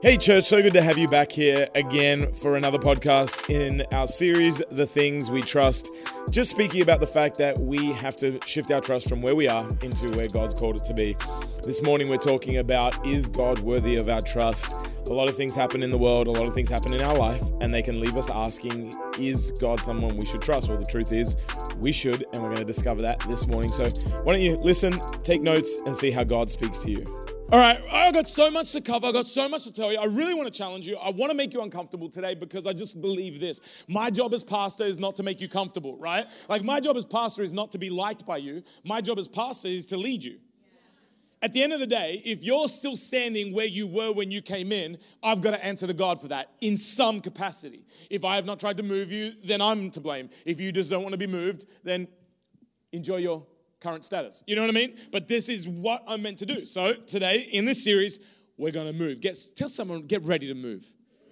Hey church, so good to have you back here again for another podcast in our series, The Things We Trust. Just speaking about the fact that we have to shift our trust from where we are into where God's called it to be. This morning we're talking about, is God worthy of our trust? A lot of things happen in the world, a lot of things happen in our life, and they can leave us asking, is God someone we should trust? Well, the truth is, we should, and we're going to discover that this morning. So why don't you listen, take notes, and see how God speaks to you. All right, I've got so much to cover. I've got so much to tell you. I really want to challenge you. I want to make you uncomfortable today because I just believe this. My job as pastor is not to make you comfortable, right? Like my job as pastor is not to be liked by you. My job as pastor is to lead you. At the end of the day, if you're still standing where you were when you came in, I've got to answer to God for that in some capacity. If I have not tried to move you, then I'm to blame. If you just don't want to be moved, then enjoy your current status. You know what I mean? But this is what I'm meant to do. So today, in this series, we're going to move. Tell someone, get ready to move.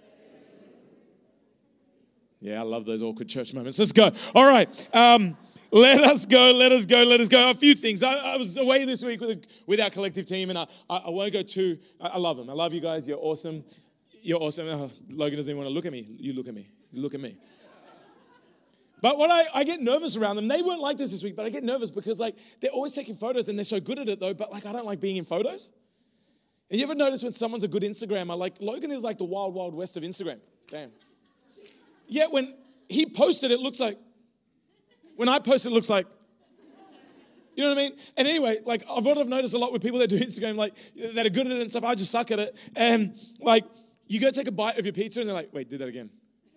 Yeah, I love those awkward church moments. Let's go. All right. Let us go. A few things. I was away this week with our collective team, and I won't go too. I love them. I love you guys. You're awesome. Oh, Logan doesn't even want to look at me. You look at me. You look at me. But what I get nervous around them, they weren't like this week, but I get nervous because they're always taking photos and they're so good at it though, but I don't like being in photos. And you ever notice when someone's a good Instagrammer, Logan is like the wild, wild west of Instagram. Damn. Yet when he posted, it looks like, when I post, it looks like, you know what I mean? And anyway, I've noticed a lot with people that do Instagram, that are good at it and stuff, I just suck at it. And you go take a bite of your pizza and they're like, wait, do that again.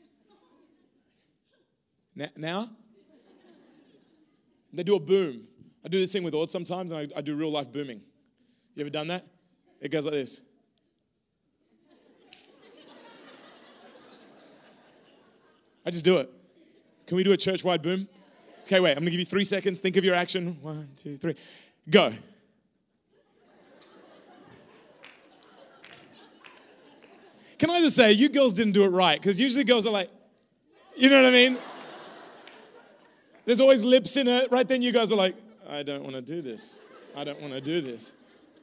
Now? They do a boom. I do this thing with Ord sometimes, and I do real life booming. You ever done that? It goes like this. I just do it. Can we do a church-wide boom? Okay, wait. I'm going to give you 3 seconds. Think of your action. 1, 2, 3. Go. Can I just say, you girls didn't do it right, because usually girls are like, you know what I mean? There's always lips in it. Right then you guys are like, I don't want to do this. I don't want to do this.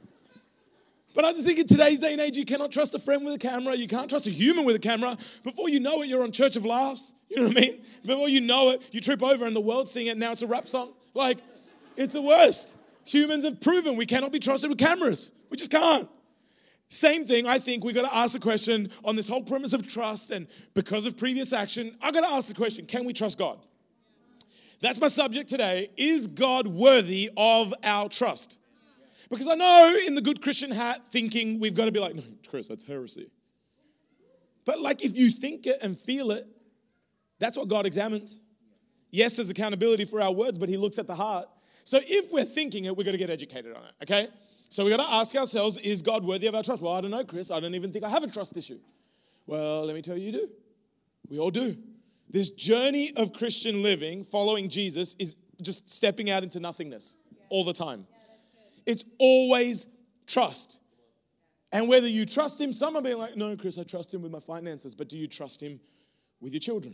But I just think in today's day and age, you cannot trust a friend with a camera. You can't trust a human with a camera. Before you know it, you're on Church of Laughs. You know what I mean? Before you know it, you trip over and the world's singing it. Now it's a rap song. It's the worst. Humans have proven we cannot be trusted with cameras. We just can't. Same thing, I think we got to ask the question on this whole premise of trust, and because of previous action, I got to ask the question, can we trust God? That's my subject today. Is God worthy of our trust? Because I know in the good Christian hat thinking we've got to be like, no, Chris, that's heresy. But if you think it and feel it, that's what God examines. Yes, there's accountability for our words, but he looks at the heart. So if we're thinking it, we've got to get educated on it, okay? So we got to ask ourselves, is God worthy of our trust? Well, I don't know, Chris. I don't even think I have a trust issue. Well, let me tell you do. We all do. This journey of Christian living, following Jesus, is just stepping out into nothingness all the time. It's always trust. And whether you trust him, some are being like, no, Chris, I trust him with my finances. But do you trust him with your children?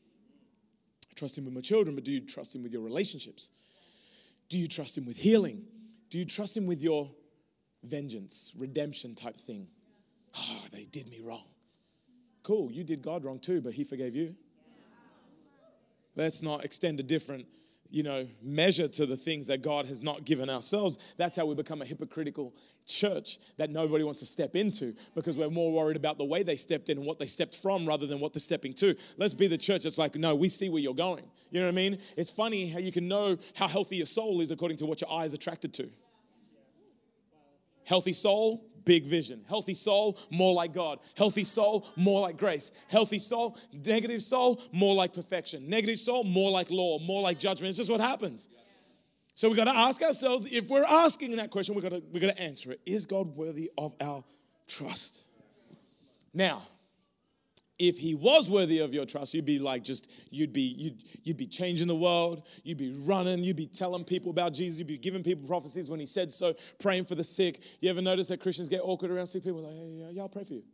I trust him with my children, but do you trust him with your relationships? Do you trust him with healing? Do you trust him with your vengeance, redemption type thing? Oh, they did me wrong. Cool, you did God wrong too, but he forgave you. Let's not extend a different, measure to the things that God has not given ourselves. That's how we become a hypocritical church that nobody wants to step into because we're more worried about the way they stepped in and what they stepped from rather than what they're stepping to. Let's be the church that's like, no, we see where you're going. You know what I mean? It's funny how you can know how healthy your soul is according to what your eye is attracted to. Healthy soul, big vision. Healthy soul, more like God. Healthy soul, more like grace. Healthy soul, negative soul, more like perfection. Negative soul, more like law, more like judgment. It's just what happens. So we got to ask ourselves, if we're asking that question, we got to answer it. Is God worthy of our trust? Now, if he was worthy of your trust, you'd be you'd be changing the world. You'd be running. You'd be telling people about Jesus. You'd be giving people prophecies when he said so, praying for the sick. You ever notice that Christians get awkward around sick people? Like, hey, yeah, I'll pray for you.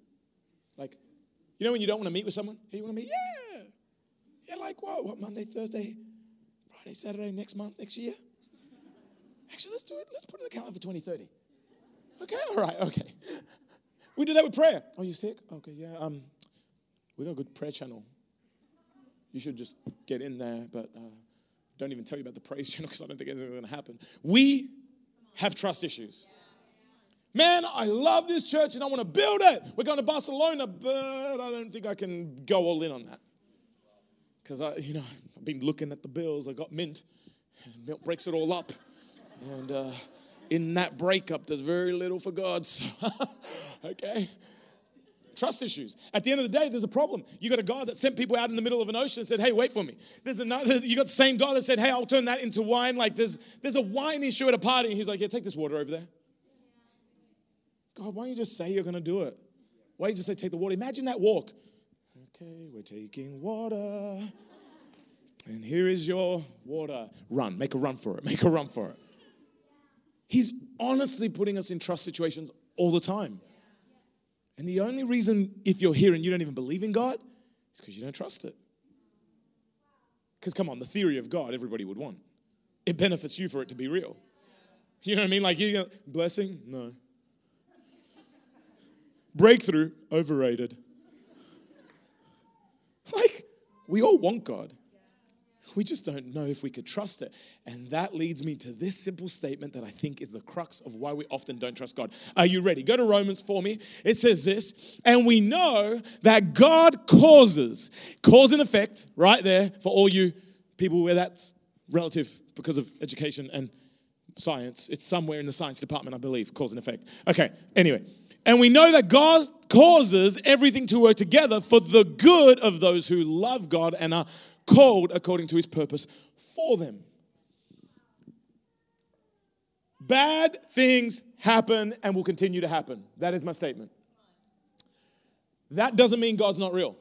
When you don't want to meet with someone? Hey, you want to meet? Yeah. Yeah, what, Monday, Thursday, Friday, Saturday, next month, next year? Actually, let's do it. Let's put it in the calendar for 2030. Okay, all right, okay. We do that with prayer. Oh, you sick? Okay, yeah. We got a good prayer channel. You should just get in there, but don't even tell you about the praise channel because I don't think anything's going to happen. We have trust issues. Man, I love this church and I want to build it. We're going to Barcelona, but I don't think I can go all in on that. Because I've been looking at the bills. I got Mint, and Mint breaks it all up. And in that breakup, there's very little for God. So, okay. Trust issues. At the end of the day, there's a problem. You got a God that sent people out in the middle of an ocean and said, hey, wait for me. There's another. You got the same God that said, hey, I'll turn that into wine. Like there's a wine issue at a party. And he's like, yeah, take this water over there. God, why don't you just say you're going to do it? Why don't you just say, take the water? Imagine that walk. Okay, we're taking water. And here is your water. Run. Make a run for it. Make a run for it. He's honestly putting us in trust situations all the time. And the only reason, if you're here and you don't even believe in God, is because you don't trust it. Because, come on, the theory of God, everybody would want. It benefits you for it to be real. You know what I mean? Like, you go, blessing? No. Breakthrough? Overrated. Like, we all want God. We just don't know if we could trust it. And that leads me to this simple statement that I think is the crux of why we often don't trust God. Are you ready? Go to Romans for me. It says this, and we know that God causes, cause and effect, right there, for all you people where that's relative because of education and science. It's somewhere in the science department, I believe, cause and effect. Okay, anyway. And we know that God causes everything to work together for the good of those who love God and are called according to his purpose for them. Bad things happen and will continue to happen. That is my statement. That doesn't mean God's not real.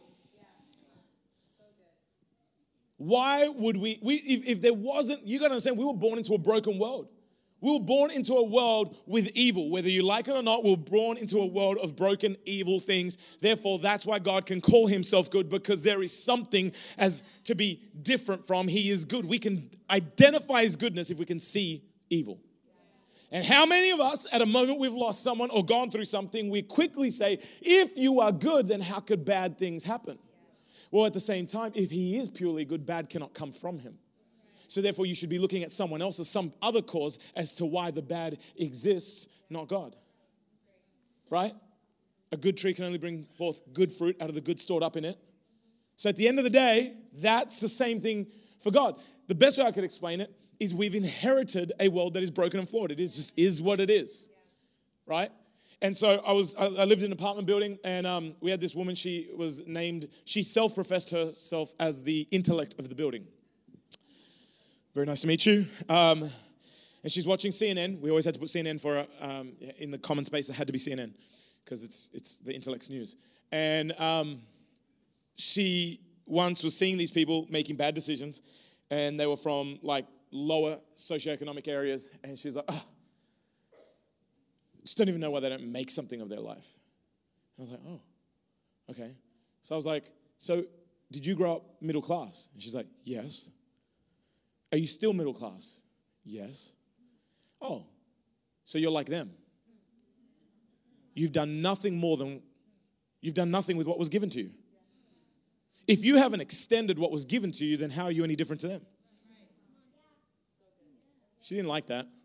Why would we if there wasn't, you got to understand, we were born into a broken world. We were born into a world with evil. Whether you like it or not, we were born into a world of broken, evil things. Therefore, that's why God can call himself good, because there is something as to be different from. He is good. We can identify his goodness if we can see evil. And how many of us, at a moment we've lost someone or gone through something, we quickly say, if you are good, then how could bad things happen? Well, at the same time, if he is purely good, bad cannot come from him. So therefore, you should be looking at someone else as some other cause as to why the bad exists, not God. Right? A good tree can only bring forth good fruit out of the good stored up in it. So at the end of the day, that's the same thing for God. The best way I could explain it is we've inherited a world that is broken and flawed. It is what it is. Right? And so I lived in an apartment building, and we had this woman. She self-professed herself as the intellect of the building. Very nice to meet you. And she's watching CNN. We always had to put CNN for in the common space. It had to be CNN because it's the intellect's news. And she once was seeing these people making bad decisions, and they were from like lower socioeconomic areas. And she's like, just don't even know why they don't make something of their life. And I was like, oh, okay. So I was like, so did you grow up middle class? And she's like, yes. Are you still middle class? Yes. Oh, so you're like them. You've done nothing with what was given to you. If you haven't extended what was given to you, then how are you any different to them? She didn't like that.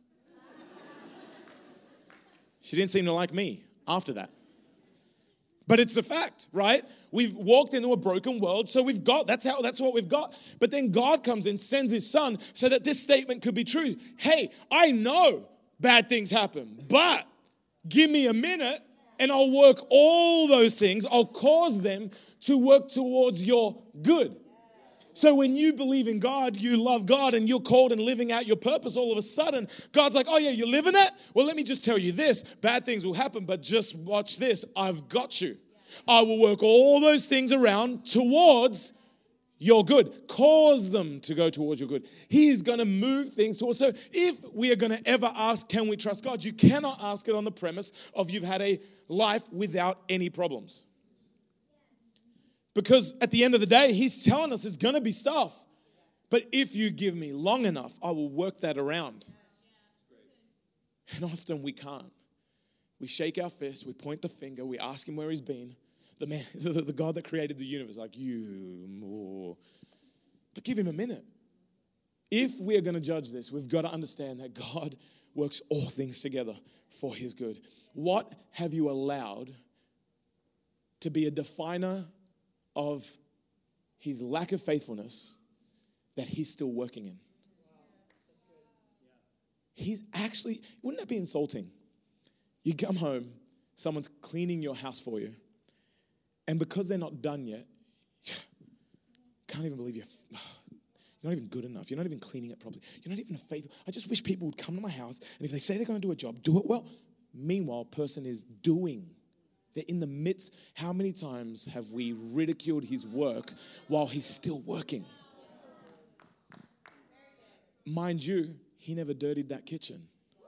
She didn't seem to like me after that. But it's the fact, right? We've walked into a broken world, so that's what we've got. But then God comes in, sends his son, so that this statement could be true. Hey, I know bad things happen, but give me a minute and I'll work all those things. I'll cause them to work towards your good. So when you believe in God, you love God, and you're called and living out your purpose, all of a sudden, God's like, oh yeah, you're living it? Well, let me just tell you this. Bad things will happen, but just watch this. I've got you. I will work all those things around towards your good. Cause them to go towards your good. He's going to move things towards. So if we are going to ever ask, can we trust God? You cannot ask it on the premise of you've had a life without any problems. Because at the end of the day, he's telling us there's going to be stuff. But if you give me long enough, I will work that around. And often we can't. We shake our fist, we point the finger, we ask him where he's been. The man, the God that created the universe, like, you more. But give him a minute. If we're going to judge this, we've got to understand that God works all things together for his good. What have you allowed to be a definer of his lack of faithfulness that he's still working in? He's actually, wouldn't that be insulting? You come home, someone's cleaning your house for you, and because they're not done yet, can't even believe you're not even good enough. You're not even cleaning it properly. You're not even faithful. I just wish people would come to my house, and if they say they're going to do a job, do it well. Meanwhile, person is doing. They're in the midst. How many times have we ridiculed his work while he's still working? Mind you, he never dirtied that kitchen.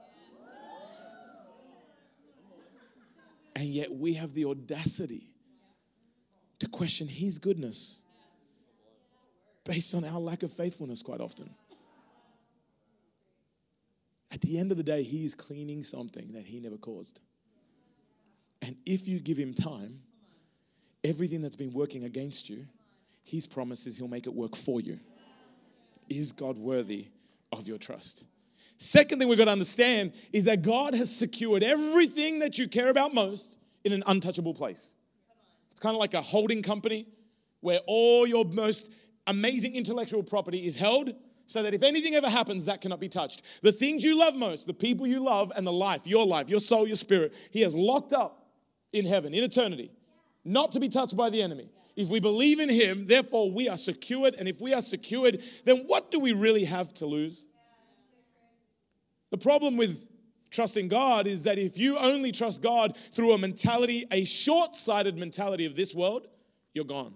And yet we have the audacity to question his goodness based on our lack of faithfulness quite often. At the end of the day, he is cleaning something that he never caused. And if you give him time, everything that's been working against you, his promise is he'll make it work for you. Is God worthy of your trust? Second thing we've got to understand is that God has secured everything that you care about most in an untouchable place. It's kind of like a holding company where all your most amazing intellectual property is held so that if anything ever happens, that cannot be touched. The things you love most, the people you love, and the life, your soul, your spirit, he has locked up in heaven, in eternity, not to be touched by the enemy. If we believe in him, therefore we are secured. And if we are secured, then what do we really have to lose? The problem with trusting God is that if you only trust God through a mentality, a short-sighted mentality of this world, you're gone.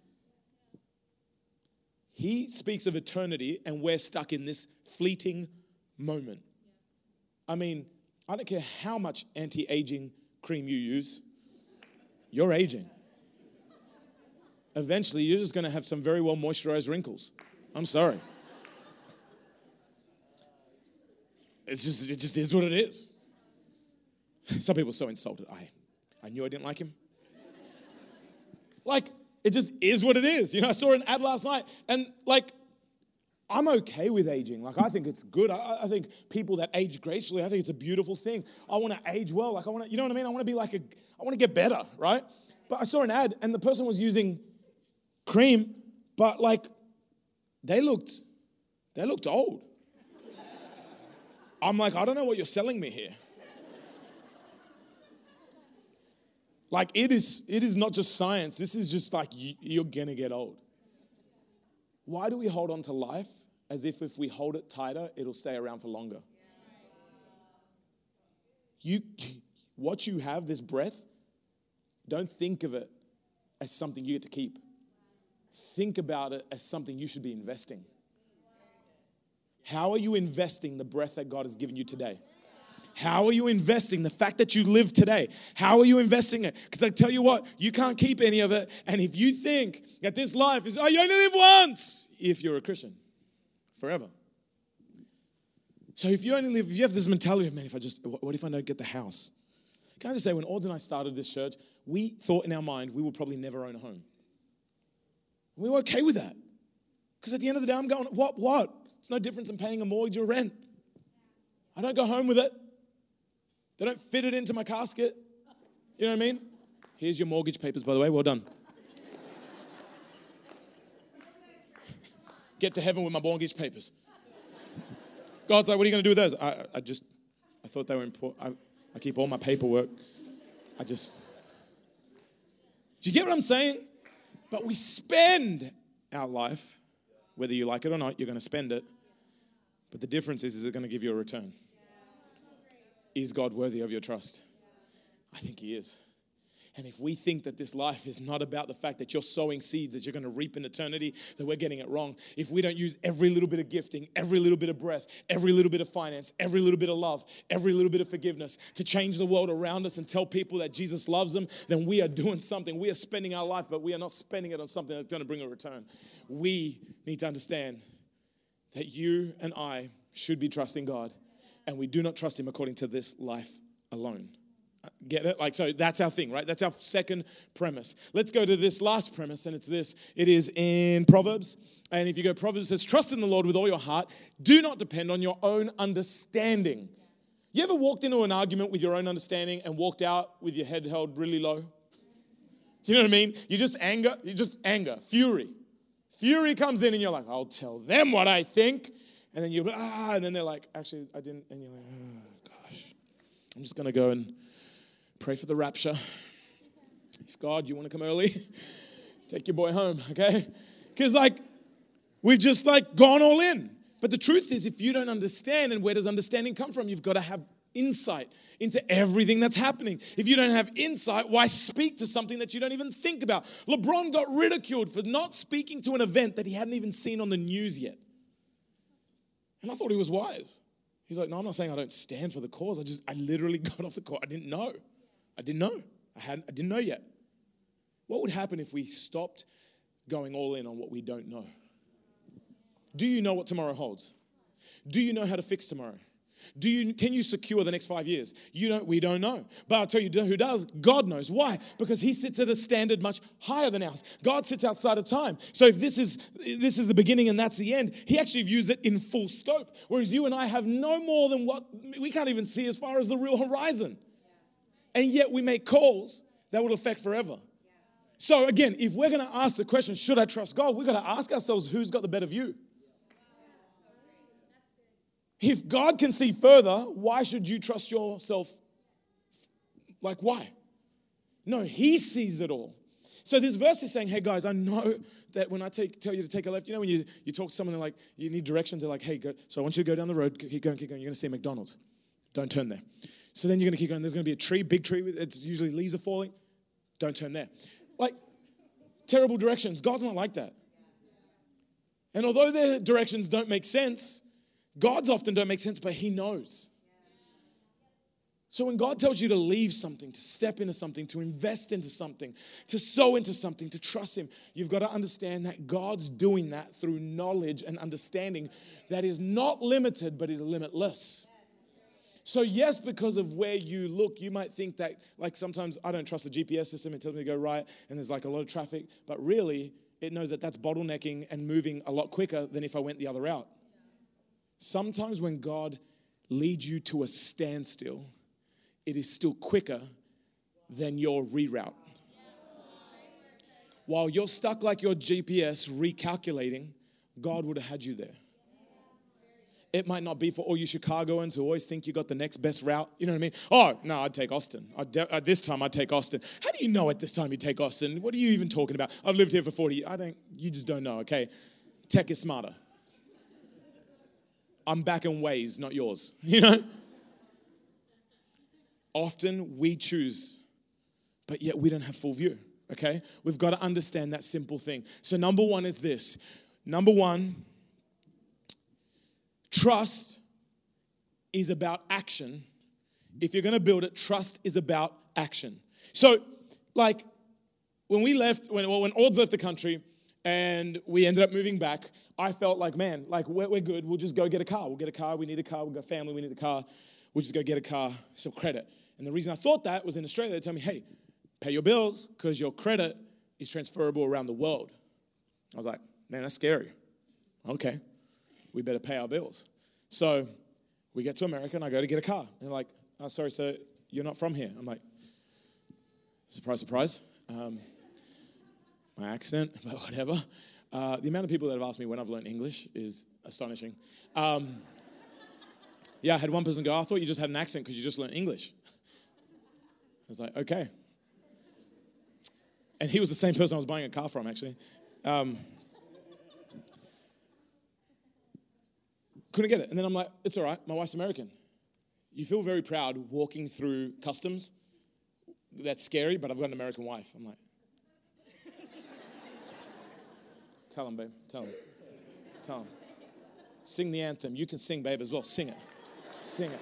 He speaks of eternity, and we're stuck in this fleeting moment. I mean, I don't care how much anti-aging cream you use, you're aging. Eventually, you're just going to have some very well moisturized wrinkles. I'm sorry. It just is what it is. Some people are so insulted. I knew I didn't like him. Like, it just is what it is. You know, I saw an ad last night, and like, I'm okay with aging. Like, I think it's good. I think people that age gracefully, I think it's a beautiful thing. I want to age well. Like, you know what I mean? I want to be like I want to get better, right? But I saw an ad, and the person was using cream, but like, they looked old. I'm like, I don't know what you're selling me here. Like, it is not just science. This is just like, you're going to get old. Why do we hold on to life as if we hold it tighter, it'll stay around for longer? What you have, this breath, don't think of it as something you get to keep. Think about it as something you should be investing. How are you investing the breath that God has given you today? How are you investing the fact that you live today? How are you investing it? Because I tell you what, you can't keep any of it. And if you think that this life is, you only live once, if you're a Christian, forever. So if you have this mentality of, man, what if I don't get the house? Can I just say, when Ords and I started this church, we thought in our mind we would probably never own a home. We were okay with that. Because at the end of the day, I'm going, what? It's no difference in paying a mortgage or rent. I don't go home with it. They don't fit it into my casket. You know what I mean? Here's your mortgage papers, by the way. Well done. Get to heaven with my mortgage papers. God's like, what are you going to do with those? I thought they were important. I keep all my paperwork. Do you get what I'm saying? But we spend our life, whether you like it or not, you're going to spend it. But the difference is it going to give you a return? Is God worthy of your trust? I think he is. And if we think that this life is not about the fact that you're sowing seeds that you're going to reap in eternity, then we're getting it wrong. If we don't use every little bit of gifting, every little bit of breath, every little bit of finance, every little bit of love, every little bit of forgiveness to change the world around us and tell people that Jesus loves them, then we are doing something. We are spending our life, but we are not spending it on something that's going to bring a return. We need to understand that you and I should be trusting God, and we do not trust him according to this life alone. Get it? Like, so that's our thing, right? That's our second premise. Let's go to this last premise, and it's this. It is in Proverbs. And if you go, Proverbs says, trust in the Lord with all your heart. Do not depend on your own understanding. You ever walked into an argument with your own understanding and walked out with your head held really low? You know what I mean? You just anger, fury. Fury comes in and you're like, I'll tell them what I think. And then and then they're like, actually, I didn't. And you're like, oh, gosh. I'm just going to go and pray for the rapture. If God, you want to come early, take your boy home, okay? Because we've just gone all in. But the truth is, if you don't understand, and where does understanding come from? You've got to have insight into everything that's happening. If you don't have insight, why speak to something that you don't even think about? LeBron got ridiculed for not speaking to an event that he hadn't even seen on the news yet. And I thought he was wise. He's like, no, I'm not saying I don't stand for the cause. I literally got off the court. I didn't know. I didn't know yet. What would happen if we stopped going all in on what we don't know? Do you know what tomorrow holds? Do you know how to fix tomorrow? Can you secure the next 5 years? We don't know. But I'll tell you who does. God knows. Why? Because he sits at a standard much higher than ours. God sits outside of time. So if this is the beginning and that's the end, he actually views it in full scope. Whereas you and I have no more than we can't even see as far as the real horizon. And yet we make calls that will affect forever. So again, if we're going to ask the question, should I trust God? We've got to ask ourselves, who's got the better view? If God can see further, why should you trust yourself? Why? No, he sees it all. So this verse is saying, hey guys, I know that when I tell you to take a left, when you talk to someone, they're like, you need directions, they're like, hey, go. So I want you to go down the road, keep going. You're going to see a McDonald's. Don't turn there. So then you're going to keep going. There's going to be a tree, big tree, it's usually leaves are falling. Don't turn there. Terrible directions. God's not like that. And although their directions don't make sense, God's often don't make sense, but he knows. So when God tells you to leave something, to step into something, to invest into something, to sow into something, to trust him, you've got to understand that God's doing that through knowledge and understanding that is not limited, but is limitless. So yes, because of where you look, you might think that, sometimes I don't trust the GPS system. It tells me to go right, and there's a lot of traffic. But really, it knows that that's bottlenecking and moving a lot quicker than if I went the other route. Sometimes when God leads you to a standstill, it is still quicker than your reroute. While you're stuck like your GPS recalculating, God would have had you there. It might not be for all you Chicagoans who always think you got the next best route. You know what I mean? Oh, no, I'd take Austin. This time I'd take Austin. How do you know at this time you take Austin? What are you even talking about? I've lived here for 40 years. You just don't know, okay? Tech is smarter. I'm back in ways, not yours. Often we choose, but yet we don't have full view, okay? We've got to understand that simple thing. So number one is this. Number one, trust is about action. If you're going to build it, trust is about action. So, when we left, when Ords left the country and we ended up moving back, I felt we're good. We'll just go get a car. We'll get a car. We need a car. We've got a family. We need a car. We'll just go get a car, some credit. And the reason I thought that was in Australia, they tell me, hey, pay your bills because your credit is transferable around the world. I was like, man, that's scary. Okay. We better pay our bills. So we get to America and I go to get a car. And they're like, oh, sorry, sir, you're not from here. I'm like, surprise, surprise. My accent, but whatever. The amount of people that have asked me when I've learned English is astonishing. Yeah, I had one person go, I thought you just had an accent because you just learned English. I was like, okay. And he was the same person I was buying a car from, actually. Couldn't get it. And then I'm like, it's all right. My wife's American. You feel very proud walking through customs. That's scary, but I've got an American wife. I'm like, tell him, babe. Tell him. Tell him. Sing the anthem. You can sing, babe, as well. Sing it. Sing it.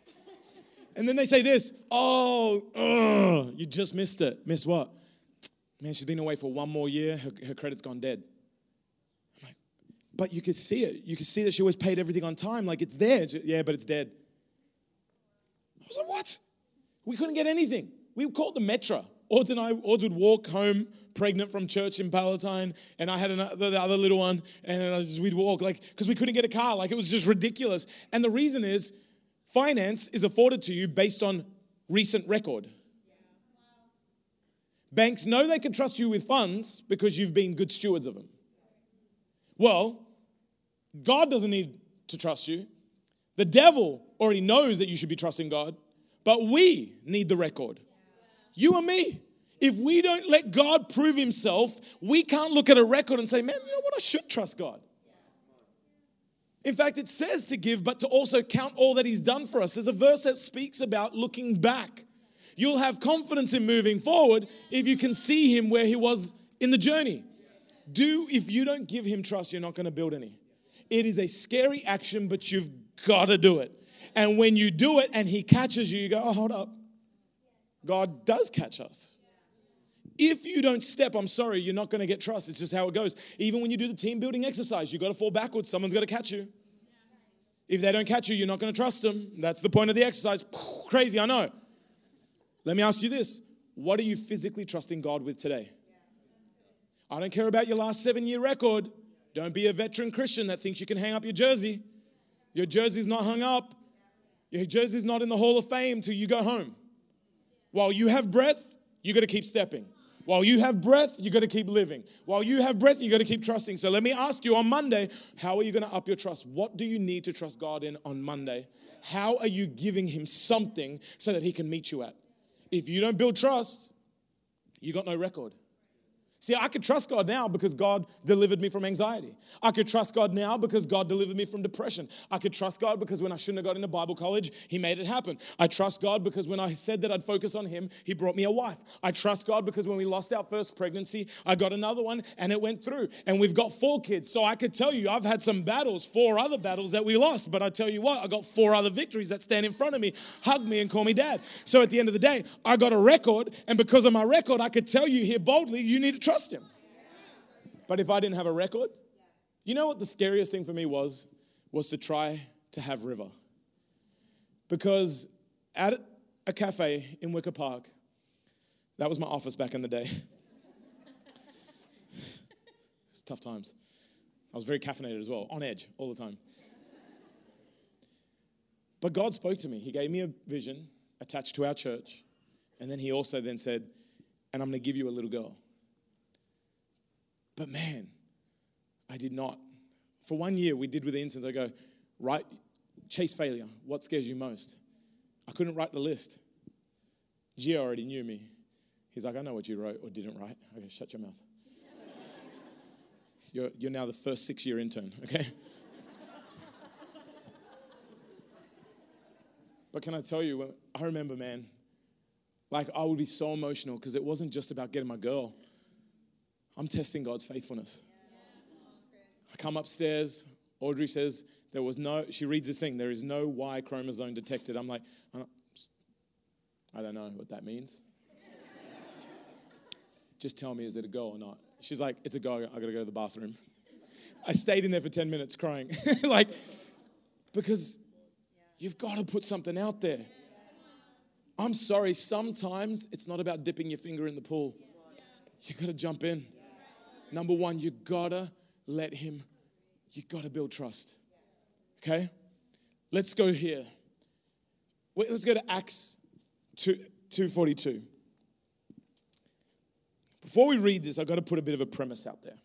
And then they say this, you just missed it. Missed what? Man, she's been away for one more year. Her credit's gone dead. I'm like, but you could see it. You could see that she always paid everything on time. Like, it's there. Yeah, but it's dead. I was like, what? We couldn't get anything. We called the Metro. Ord would walk home pregnant from church in Palatine, and I had the other little one, and we'd walk, like, because we couldn't get a car. Like, it was just ridiculous. And the reason is, finance is afforded to you based on recent record. Banks know they can trust you with funds because you've been good stewards of them. Well, God doesn't need to trust you. The devil already knows that you should be trusting God, but we need the record. You and me. If we don't let God prove himself, we can't look at a record and say, man, you know what? I should trust God. In fact, it says to give, but to also count all that he's done for us. There's a verse that speaks about looking back. You'll have confidence in moving forward if you can see him where he was in the journey. If you don't give him trust, you're not going to build any. It is a scary action, but you've got to do it. And when you do it and he catches you, you go, oh, hold up. God does catch us. If you don't step, I'm sorry, you're not going to get trust. It's just how it goes. Even when you do the team building exercise, you've got to fall backwards. Someone's got to catch you. If they don't catch you, you're not going to trust them. That's the point of the exercise. Crazy, I know. Let me ask you this. What are you physically trusting God with today? I don't care about your last 7-year record. Don't be a veteran Christian that thinks you can hang up your jersey. Your jersey's not hung up. Your jersey's not in the Hall of Fame till you go home. While you have breath, you got to keep stepping. While you have breath, you got to keep living. While you have breath, you got to keep trusting. So let me ask you on Monday, how are you going to up your trust? What do you need to trust God in on Monday? How are you giving him something so that he can meet you at? If you don't build trust, you got no record. See, I could trust God now because God delivered me from anxiety. I could trust God now because God delivered me from depression. I could trust God because when I shouldn't have got into Bible college, he made it happen. I trust God because when I said that I'd focus on him, he brought me a wife. I trust God because when we lost our first pregnancy, I got another one and it went through. And we've got 4 kids. So I could tell you I've had some battles, 4 other battles that we lost. But I tell you what, I got 4 other victories that stand in front of me, hug me and call me dad. So at the end of the day, I got a record. And because of my record, I could tell you here boldly, you need to trust him. But if I didn't have a record, you know what the scariest thing for me was to try to have River. Because at a cafe in Wicker Park, that was my office back in the day. It's tough times. I was very caffeinated as well, on edge all the time. But God spoke to me. He gave me a vision attached to our church. And then he also then said, and I'm going to give you a little girl. But man, I did not. For 1 year, we did with the interns, I go, chase failure. What scares you most? I couldn't write the list. Gio already knew me. He's like, I know what you wrote or didn't write. Okay, shut your mouth. You're now the first 6-year intern, okay? But can I tell you, I remember, man, like I would be so emotional because it wasn't just about getting my girl. I'm testing God's faithfulness. I come upstairs. Audrey says she reads this thing, there is no Y chromosome detected. I'm like, I don't know what that means. Just tell me, is it a girl or not? She's like, it's a girl. I got to go to the bathroom. I stayed in there for 10 minutes crying. Because you've got to put something out there. I'm sorry, sometimes it's not about dipping your finger in the pool. You got to jump in. Number 1, you got to let him, you got to build trust. Okay? Let's go here. Let's go to Acts 2:42. Before we read this, I've got to put a bit of a premise out there.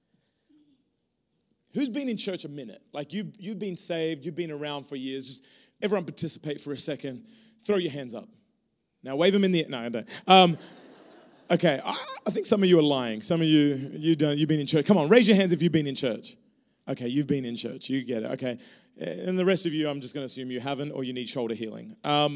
Who's been in church a minute? Like you've been saved, you've been around for years. Just everyone participate for a second. Throw your hands up. Now wave them in the air. No, I don't. Okay, I think some of you are lying. Some of you don't. You've been in church. Come on, raise your hands if you've been in church. Okay, you've been in church. You get it. Okay, and the rest of you, I'm just going to assume you haven't or you need shoulder healing.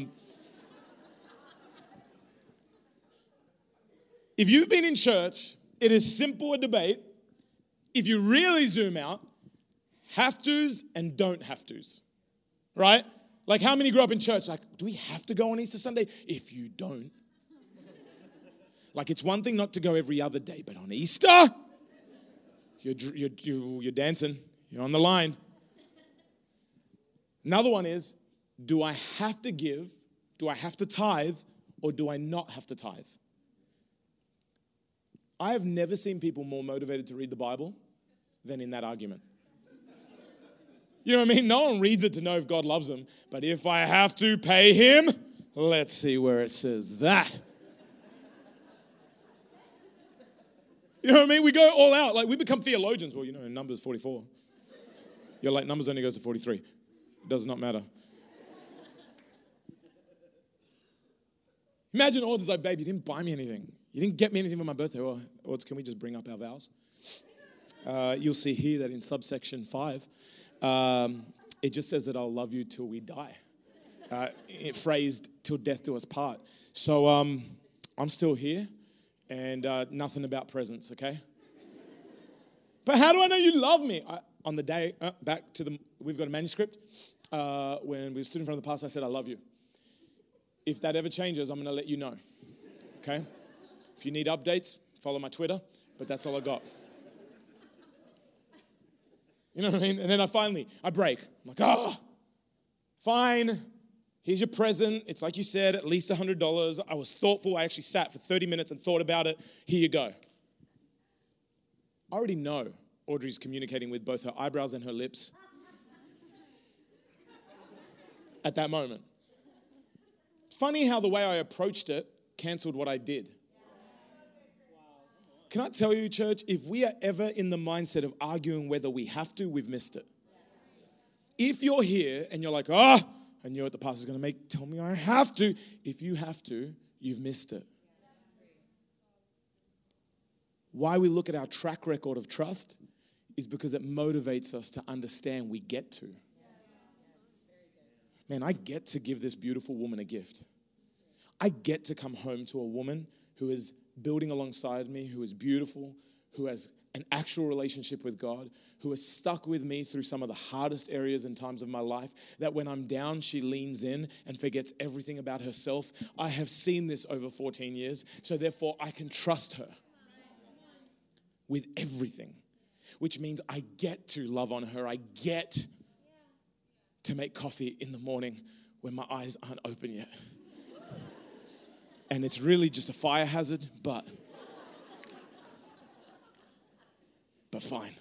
If you've been in church, it is simple a debate. If you really zoom out, have tos and don't have tos, right? Like how many grew up in church? Like, do we have to go on Easter Sunday? If you don't. Like, it's one thing not to go every other day, but on Easter, you're dancing. You're on the line. Another one is, do I have to give? Do I have to tithe? Or do I not have to tithe? I have never seen people more motivated to read the Bible than in that argument. You know what I mean? No one reads it to know if God loves them. But if I have to pay him, let's see where it says that. You know what I mean? We go all out. Like, we become theologians. Well, in Numbers 44. You're like, Numbers only goes to 43. It does not matter. Imagine all this like, babe, you didn't buy me anything. You didn't get me anything for my birthday. Or can we just bring up our vows? You'll see here that in subsection 5, it just says that I'll love you till we die. It phrased, till death do us part. So I'm still here, and nothing about presents, okay? But how do I know you love me? On the day, we've got a manuscript. When we stood in front of the pastor, I said, I love you. If that ever changes, I'm going to let you know, okay? If you need updates, follow my Twitter, but that's all I got. You know what I mean? And then I break. I'm like, fine. Here's your present. It's like you said, at least $100. I was thoughtful. I actually sat for 30 minutes and thought about it. Here you go. I already know Audrey's communicating with both her eyebrows and her lips at that moment. It's funny how the way I approached it canceled what I did. Can I tell you, church, if we are ever in the mindset of arguing whether we have to, we've missed it. If you're here and you're like, I knew what the pastor's going to tell me I have to. If you have to, you've missed it. Why we look at our track record of trust is because it motivates us to understand we get to. Man, I get to give this beautiful woman a gift. I get to come home to a woman who is building alongside me, who is beautiful, who has an actual relationship with God, who has stuck with me through some of the hardest areas and times of my life, that when I'm down, she leans in and forgets everything about herself. I have seen this over 14 years, so therefore I can trust her with everything, which means I get to love on her. I get to make coffee in the morning when my eyes aren't open yet. And it's really just a fire hazard, but fine.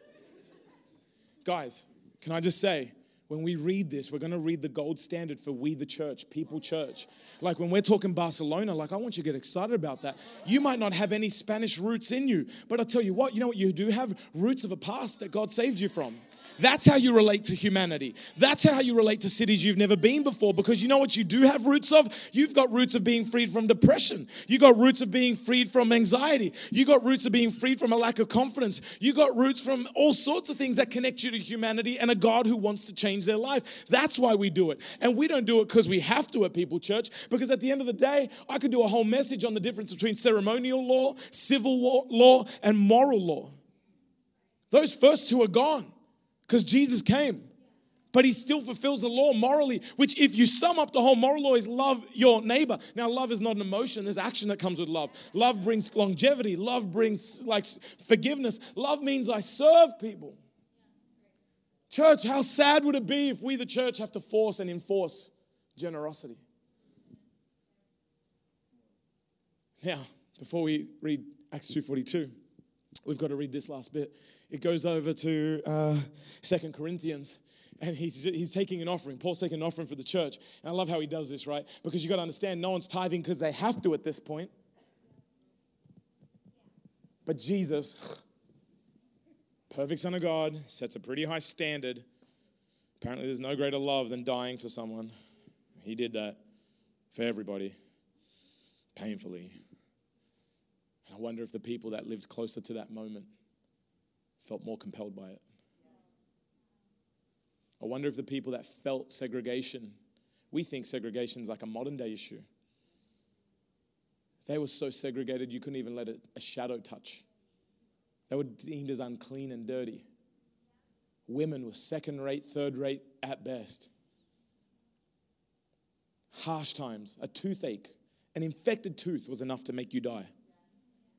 Guys, can I just say, when we read this, we're going to read the gold standard for we the church, people church. Like when we're talking Barcelona, I want you to get excited about that. You might not have any Spanish roots in you, but I tell you what you do have? Roots of a past that God saved you from. That's how you relate to humanity. That's how you relate to cities you've never been before, because you know what you do have roots of? You've got roots of being freed from depression. You got roots of being freed from anxiety. You got roots of being freed from a lack of confidence. You got roots from all sorts of things that connect you to humanity and a God who wants to change their life. That's why we do it. And we don't do it because we have to at People Church, because at the end of the day, I could do a whole message on the difference between ceremonial law, civil law, and moral law. Those first two are gone, because Jesus came, but he still fulfills the law morally, which if you sum up the whole moral law is love your neighbor. Now, love is not an emotion. There's action that comes with love. Love brings longevity. Love brings forgiveness. Love means I serve people. Church, how sad would it be if we, the church, have to force and enforce generosity? Now, before we read Acts 2:42, we've got to read this last bit. It goes over to 2 Corinthians, and he's taking an offering. Paul's taking an offering for the church. And I love how he does this, right? Because you got to understand, no one's tithing because they have to at this point. But Jesus, perfect Son of God, sets a pretty high standard. Apparently there's no greater love than dying for someone. He did that for everybody, painfully. And I wonder if the people that lived closer to that moment felt more compelled by it. I wonder if the people that felt segregation, we think segregation is like a modern day issue. They were so segregated you couldn't even let a shadow touch. They were deemed as unclean and dirty. Women were second rate, third rate at best. Harsh times, a toothache, an infected tooth was enough to make you die.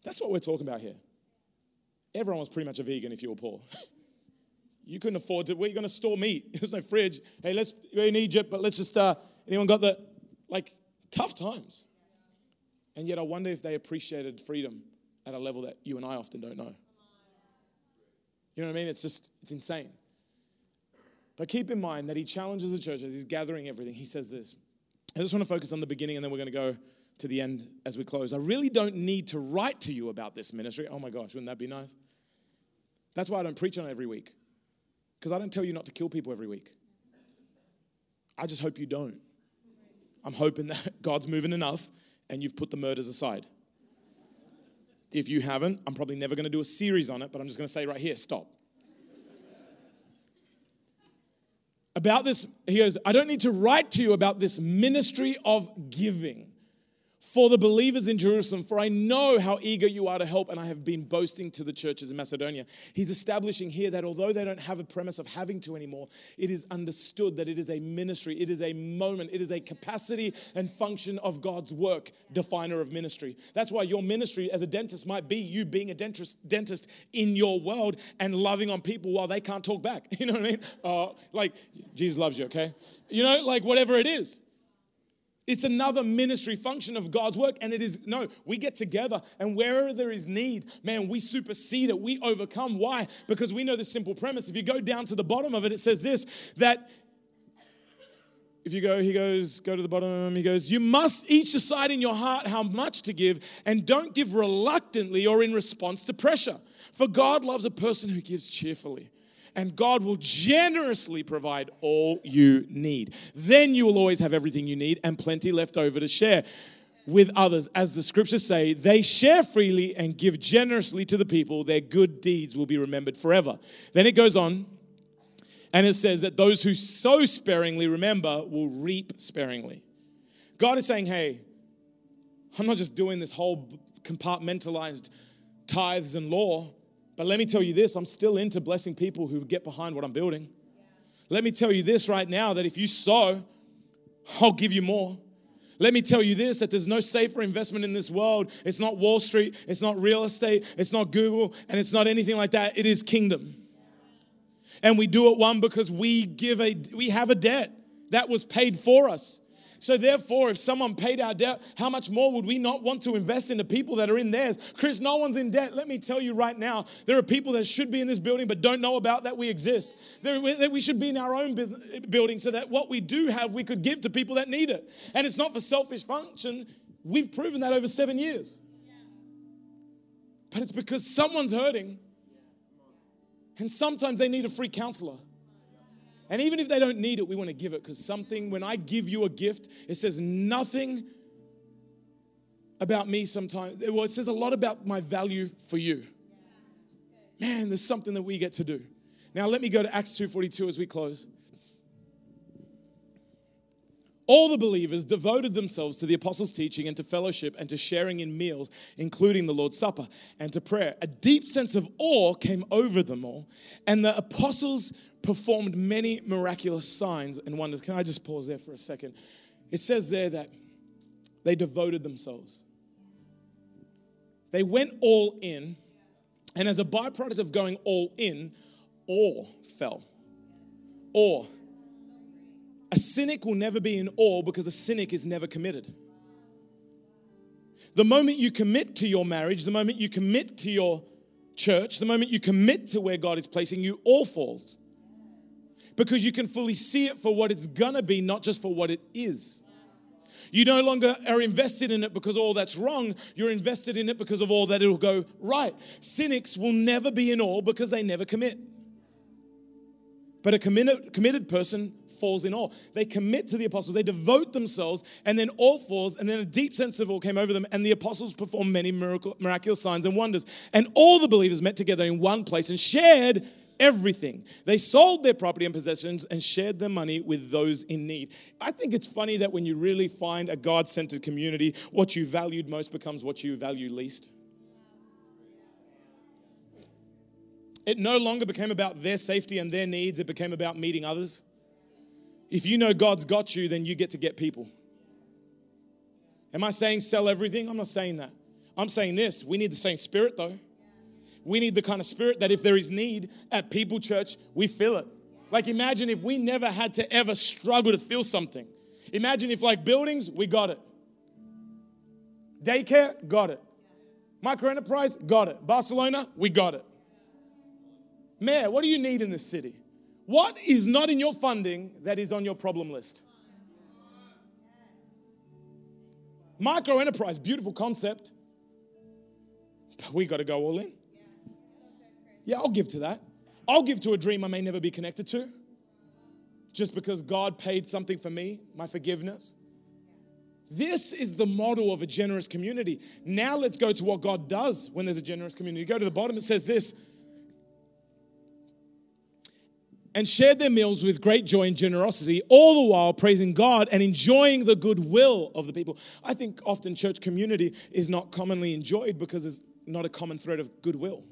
That's what we're talking about here. Everyone was pretty much a vegan if you were poor. You couldn't afford to, where are you going to store meat? There's no fridge. Hey, we're in Egypt, but let's just, anyone got the, tough times. And yet I wonder if they appreciated freedom at a level that you and I often don't know. You know what I mean? It's insane. But keep in mind that he challenges the church as he's gathering everything. He says this. I just want to focus on the beginning and then we're going to go to the end as we close. I really don't need to write to you about this ministry. Oh my gosh, wouldn't that be nice? That's why I don't preach on it every week. Because I don't tell you not to kill people every week. I just hope you don't. I'm hoping that God's moving enough and you've put the murders aside. If you haven't, I'm probably never going to do a series on it, but I'm just going to say right here, stop. About this, he goes, I don't need to write to you about this ministry of giving for the believers in Jerusalem, for I know how eager you are to help, and I have been boasting to the churches in Macedonia. He's establishing here that although they don't have a premise of having to anymore, it is understood that it is a ministry, it is a moment, it is a capacity and function of God's work, definer of ministry. That's why your ministry as a dentist might be you being a dentist in your world and loving on people while they can't talk back. You know what I mean? Jesus loves you, okay? You know, whatever it is. It's another ministry function of God's work. And we get together and wherever there is need, man, we supersede it. We overcome. Why? Because we know the simple premise. If you go down to the bottom of it, it says this, that if you go, go to the bottom, he goes, you must each decide in your heart how much to give and don't give reluctantly or in response to pressure. For God loves a person who gives cheerfully. And God will generously provide all you need. Then you will always have everything you need and plenty left over to share with others. As the scriptures say, they share freely and give generously to the people. Their good deeds will be remembered forever. Then it goes on and it says that those who sow sparingly, remember, will reap sparingly. God is saying, hey, I'm not just doing this whole compartmentalized tithes and law. But let me tell you this, I'm still into blessing people who get behind what I'm building. Let me tell you this right now, that if you sow, I'll give you more. Let me tell you this, that there's no safer investment in this world. It's not Wall Street, it's not real estate, it's not Google, and it's not anything like that. It is kingdom. And we do it, because we have a debt that was paid for us. So therefore, if someone paid our debt, how much more would we not want to invest into people that are in theirs? Chris, no one's in debt. Let me tell you right now, there are people that should be in this building but don't know about that we exist. We should be in our own building so that what we do have, we could give to people that need it. And it's not for selfish function. We've proven that over 7 years. But it's because someone's hurting and sometimes they need a free counselor. And even if they don't need it, we want to give it, because when I give you a gift, it says nothing about me sometimes. Well, it says a lot about my value for you. Man, there's something that we get to do. Now, let me go to Acts 2:42 as we close. All the believers devoted themselves to the apostles' teaching and to fellowship and to sharing in meals, including the Lord's Supper, and to prayer. A deep sense of awe came over them all, and the apostles performed many miraculous signs and wonders. Can I just pause there for a second? It says there that they devoted themselves. They went all in, and as a byproduct of going all in, awe fell. Awe. A cynic will never be in awe because a cynic is never committed. The moment you commit to your marriage, the moment you commit to your church, the moment you commit to where God is placing you, awe falls. Because you can fully see it for what it's gonna be, not just for what it is. You no longer are invested in it because all that's wrong. You're invested in it because of all that it'll go right. Cynics will never be in awe because they never commit. But a committed person falls in awe. They commit to the apostles. They devote themselves, and then awe falls, and then a deep sense of awe came over them, and the apostles performed many miraculous signs and wonders. And all the believers met together in one place and shared everything. They sold their property and possessions and shared their money with those in need. I think it's funny that when you really find a God-centered community, what you valued most becomes what you value least. It no longer became about their safety and their needs. It became about meeting others. If you know God's got you, then you get to get people. Am I saying sell everything? I'm not saying that. I'm saying this, we need the same spirit though. We need the kind of spirit that if there is need at People Church, we feel it. Like imagine if we never had to ever struggle to feel something. Imagine if like buildings, we got it. Daycare, got it. Micro enterprise, got it. Barcelona, we got it. Mayor, what do you need in this city? What is not in your funding that is on your problem list? Micro enterprise, beautiful concept. But we got to go all in. Yeah, I'll give to that. I'll give to a dream I may never be connected to. Just because God paid something for me, my forgiveness. This is the model of a generous community. Now let's go to what God does when there's a generous community. Go to the bottom, it says this. And shared their meals with great joy and generosity, all the while praising God and enjoying the goodwill of the people. I think often church community is not commonly enjoyed because there's not a common thread of goodwill.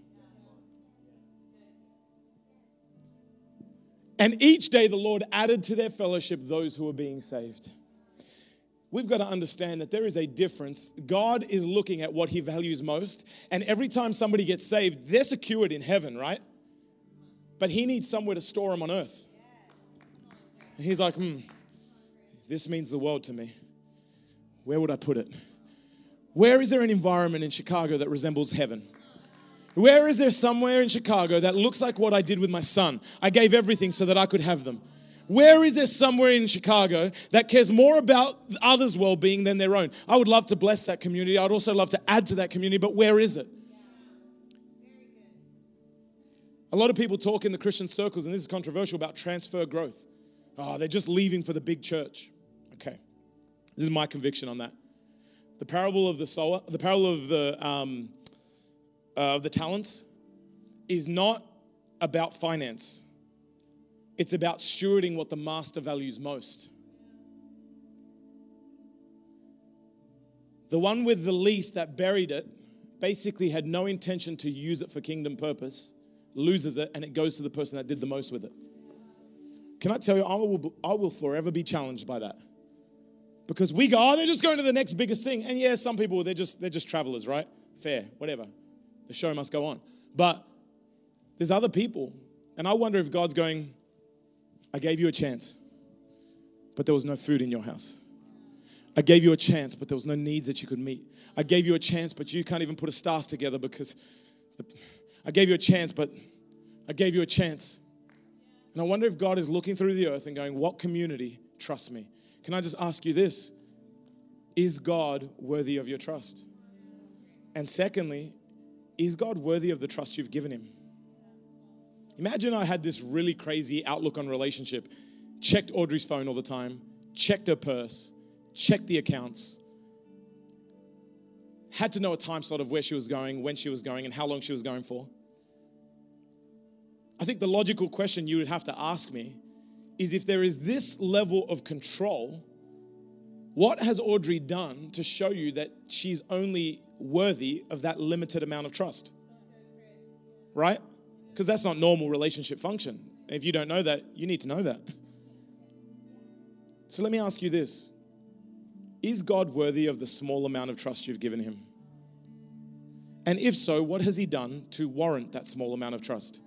And each day the Lord added to their fellowship those who were being saved. We've got to understand that there is a difference. God is looking at what he values most. And every time somebody gets saved, they're secured in heaven, right? But he needs somewhere to store them on earth. And he's like, this means the world to me. Where would I put it? Where is there an environment in Chicago that resembles heaven? Where is there somewhere in Chicago that looks like what I did with my son? I gave everything so that I could have them. Where is there somewhere in Chicago that cares more about others' well-being than their own? I would love to bless that community. I'd also love to add to that community, but where is it? A lot of people talk in the Christian circles, and this is controversial, about transfer growth. Oh, they're just leaving for the big church. Okay, this is my conviction on that. The parable of the sower, the parable of the talents is not about finance. It's about stewarding what the master values most. The one with the least that buried it basically had no intention to use it for kingdom purpose, loses it, and it goes to the person that did the most with it. Can I tell you, I will forever be challenged by that. Because we go, oh, they're just going to the next biggest thing. And yeah, some people, they're just travelers, right? Fair, whatever. The show must go on. But there's other people. And I wonder if God's going, I gave you a chance, but there was no food in your house. I gave you a chance, but there was no needs that you could meet. I gave you a chance, but you can't even put a staff together because I gave you a chance, but I gave you a chance. And I wonder if God is looking through the earth and going, what community trusts me? Can I just ask you this? Is God worthy of your trust? And secondly, is God worthy of the trust you've given him? Imagine I had this really crazy outlook on relationship, checked Audrey's phone all the time, checked her purse, checked the accounts, had to know a time slot of where she was going, when she was going, and how long she was going for. I think the logical question you would have to ask me is, if there is this level of control, what has Audrey done to show you that she's only worthy of that limited amount of trust? Right? Because that's not normal relationship function. And if you don't know that, you need to know that. So let me ask you this. Is God worthy of the small amount of trust you've given him? And if so, what has he done to warrant that small amount of trust?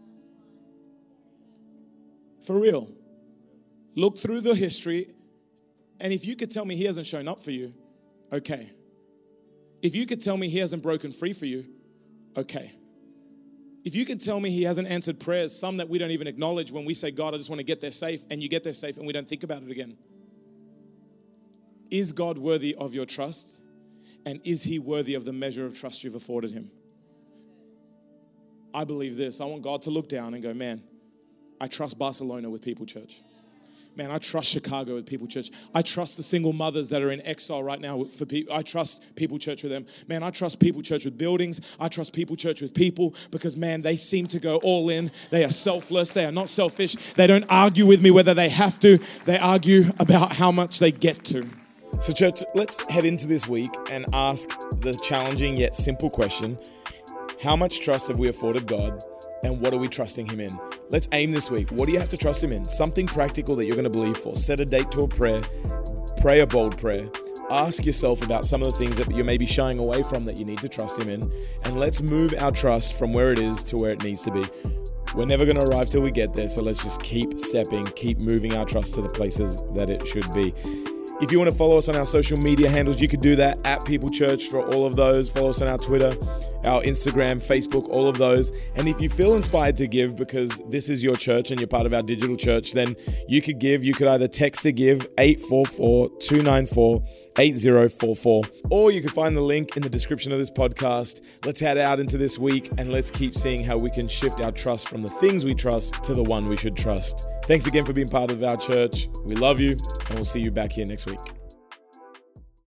For real. Look through the history, and if you could tell me he hasn't shown up for you, okay. If you could tell me he hasn't broken free for you, okay. If you could tell me he hasn't answered prayers, some that we don't even acknowledge when we say, God, I just want to get there safe, and you get there safe and we don't think about it again. Is God worthy of your trust? And is he worthy of the measure of trust you've afforded him? I believe this. I want God to look down and go, man, I trust Barcelona with People Church. Man, I trust Chicago with People Church. I trust the single mothers that are in exile right now for people. I trust People Church with them. Man, I trust People Church with buildings. I trust People Church with people because, man, they seem to go all in. They are selfless. They are not selfish. They don't argue with me whether they have to. They argue about how much they get to. So church, let's head into this week and ask the challenging yet simple question, how much trust have we afforded God and what are we trusting him in? Let's aim this week. What do you have to trust him in? Something practical that you're going to believe for. Set a date to a prayer. Pray a bold prayer. ask yourself about some of the things that you're maybe shying away from that you need to trust Him in, and let's move our trust from where it is to where it needs to be. We're never going to arrive till we get there, so let's just keep stepping, keep moving our trust to the places that it should be. If you want to follow us on our social media handles, you could do that at People Church for all of those. Follow us on our Twitter, our Instagram, Facebook, all of those. And if you feel inspired to give because this is your church and you're part of our digital church, then you could give. You could either text to give 844-294-8044, or you could find the link in the description of this podcast. Let's head out into this week and let's keep seeing how we can shift our trust from the things we trust to the one we should trust. Thanks again for being part of our church. We love you, and we'll see you back here next week.